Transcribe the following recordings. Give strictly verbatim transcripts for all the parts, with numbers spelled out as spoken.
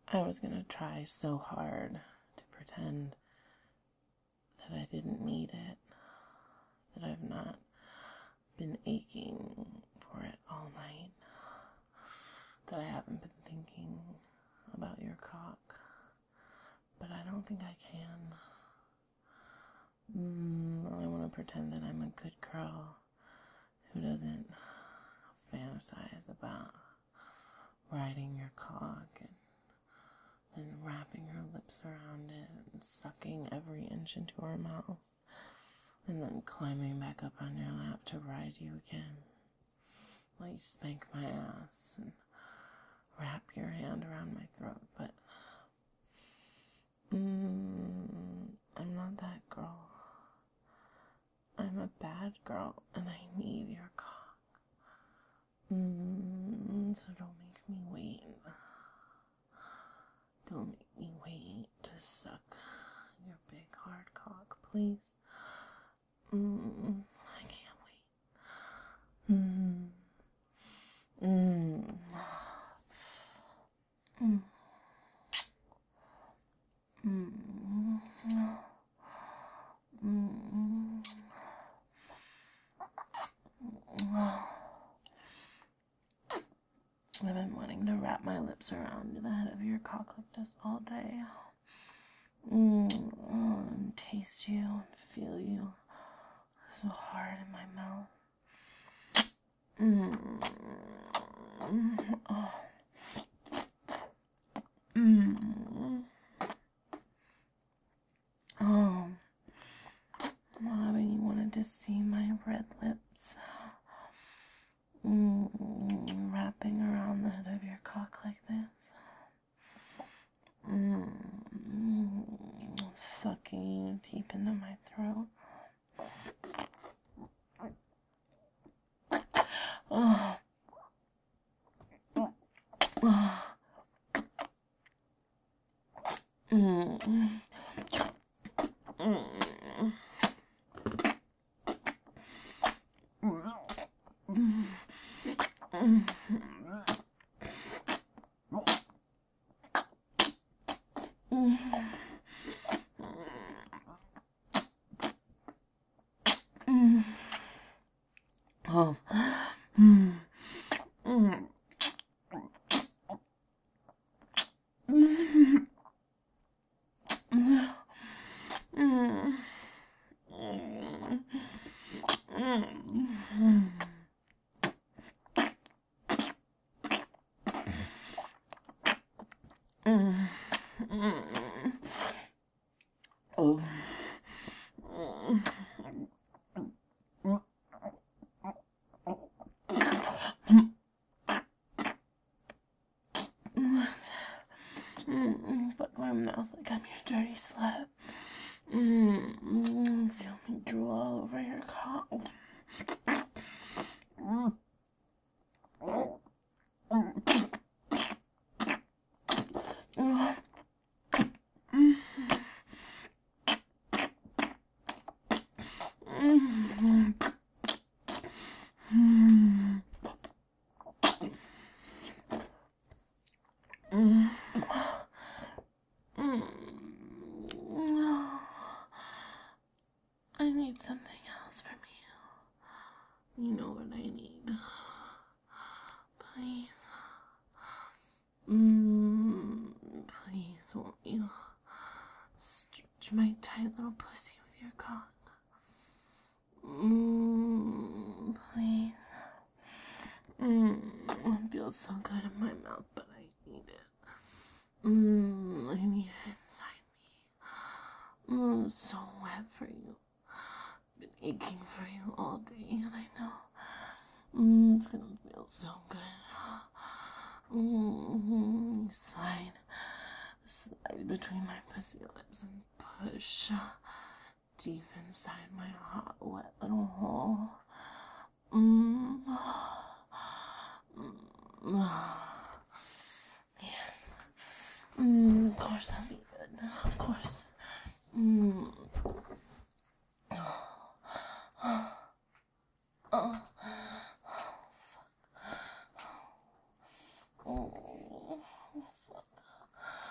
I was gonna try so hard to pretend that I didn't need it, that I've not been aching for it all night, that I haven't been thinking about your cock, but I don't think I can. Mm, I want to pretend that I'm a good girl who doesn't fantasize about riding your cock and then wrapping her lips around it and sucking every inch into her mouth and then climbing back up on your lap to ride you again. Let you spank my ass and wrap your hand around my throat, but mm, I'm not that girl. I'm a bad girl and I need your cock. Mm, so don't make me wait. Don't make me wait to suck your big hard cock, please. Mm, I can't wait. Mm. Mm. Mm. Mm. Mm. I've been wanting to wrap my lips around the head of your cock like this all day. Mm. Oh, and taste you and feel you so hard in my mouth. Mm. Oh. Mm. Oh. Oh, haven't you wanted to see my red lips? Mm. Wrapping around the head of your cock like this. Mm. Sucking you deep into my throat. Oh. Oh. Mm. Mm. Oh. Mm. Mm. Oh. Fuck my mouth like I'm your dirty slut. Mm. Feel me drool all over your cock. I need something else from you. You know what I need. Please. Mm, please, won't you stretch my tight little pussy with your cock? Mm, please. Mm, it feels so good in my mouth, but I need it. Mm, I need it inside me. Mm, I'm so wet for you. Been aching for you all day, and I know mm, it's gonna feel so good. Mm-hmm. You slide, slide between my pussy lips and push deep inside my hot, wet little hole. Mm. Mm. Yes. Mm, of course I'll be good. Of course. Mm. Oh. Oh, fuck.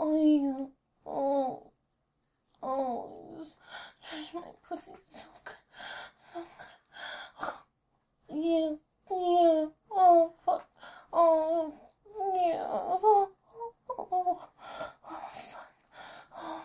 yeah. Oh, oh, you just touch my pussy so good, so good. Yes, yeah. Oh, fuck. Oh, yeah. Oh, oh, oh, oh fuck. Oh,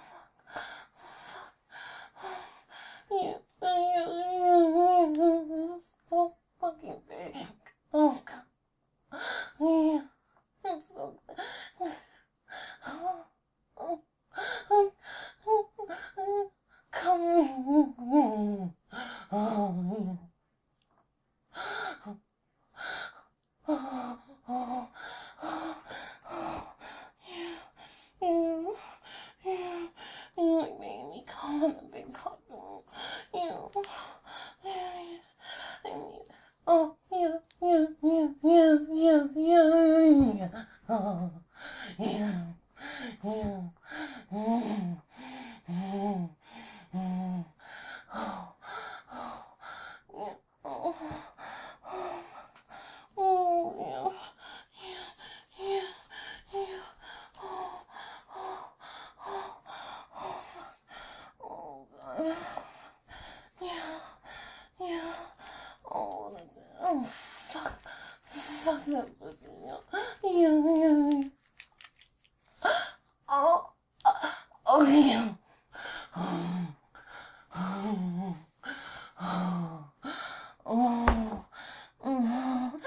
yeah, yeah, yeah, yeah. It's so fucking big. Oh, God. Yeah. It's so good. Oh, oh, oh, oh, come on. Oh, yeah. Oh, oh, oh, yeah, yeah, yeah. You like making me come on the big cock. Yeah, yeah, I need. Oh, yeah, yeah, yeah, yes, yes, yeah. Oh, yeah, yeah. Mm, mm, mm. Oh, yeah. Oh, oh, yeah, yeah, yeah, yeah. Oh, oh, oh, oh, oh, God. Yeah, yeah. Oh, that's it. Oh, fuck. Fuck that pussy. Yeah, yeah, yeah. Oh, oh, yeah. Oh, oh, oh, oh, oh,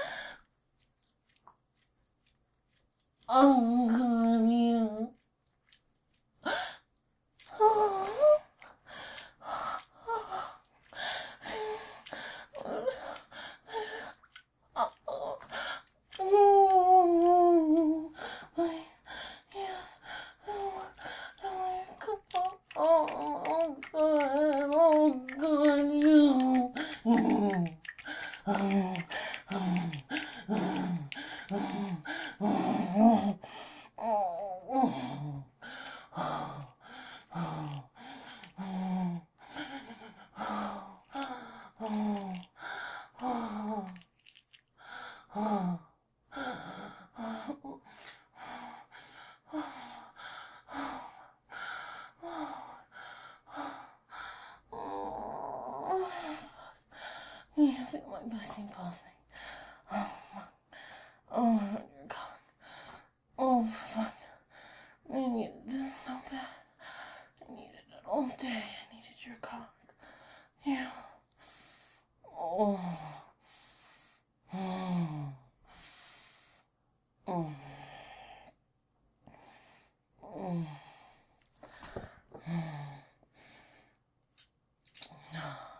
oh, God, yeah. Oh, oh, oh, yes. Oh, oh, come on. Oh, oh, God. Oh, God, you. Oh, oh, oh, oh, oh. I feel my pussy pulsing. Oh, your cock. Oh, fuck. I needed this so bad. I needed it all day. I needed your cock. Yeah. Oh. Mm. Mm. Mm. Mm.